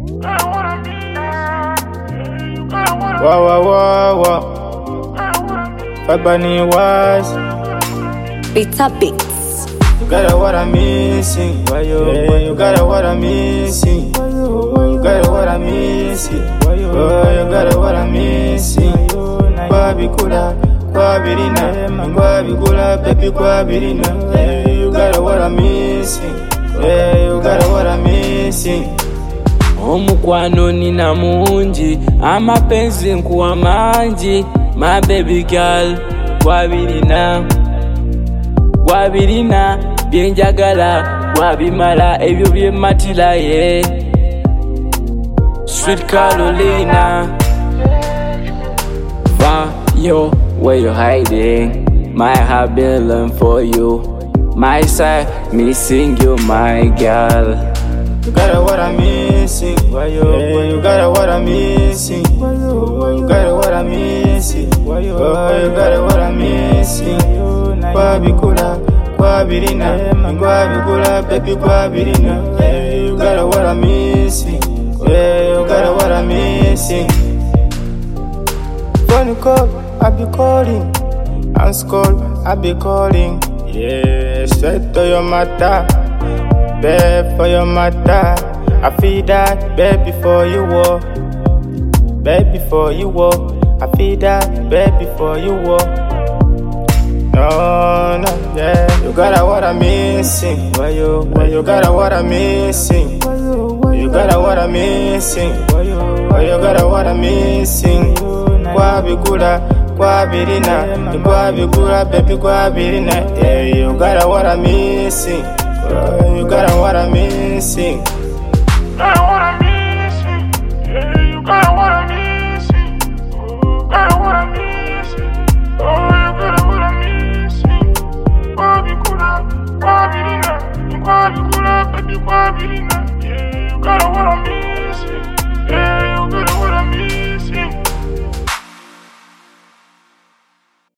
Wow, wow, wow, wow. Fabani was. Bitter Beats. You got what I'm missing. You got what I'm missing. You got what I'm missing. You got what I'm missing. Kwabikula, kwabirina, kwabikula, baby, kwabirina. You got what I'm missing. You got what I'm missing. Omukwano nina mungi, amapenzi nkuwa mangi. My baby girl, gwabirina, byenjagala, gwabimala, ebyo byematira ye. Sweet Carolina, yo, where you hiding? My heart been long for you. My side, missing you, my girl. You got what I'm missing. You got what I'm missing. You got what I'm missing. You got what I'm missing. Kwabikula, kwabirina, kwabikula, baby, kwabirina. You got what I'm missing. You got what I'm missing. Phone call, I be calling. Answer call, I be calling. Yeah, straight to your matter. Babe, for your matter, I feel that, babe, before you walk. Babe, before you walk, I feel that, babe, before you walk. No, yeah. You got what I'm missing. You got what I'm missing. You got what I'm missing. You got what I'm missing. Kwabikula, kwabirina, kwabikula, baby, kwabirina. Yeah, you got what I'm missing. You got what I'm missing. You got what I'm missing. Yeah, you got what I'm missing. You got what I'm missing. Oh, you got what I'm missing. Kwabikula, kwabirina, kwabikula, baby, kwabirina. Yeah, you got what I'm missing.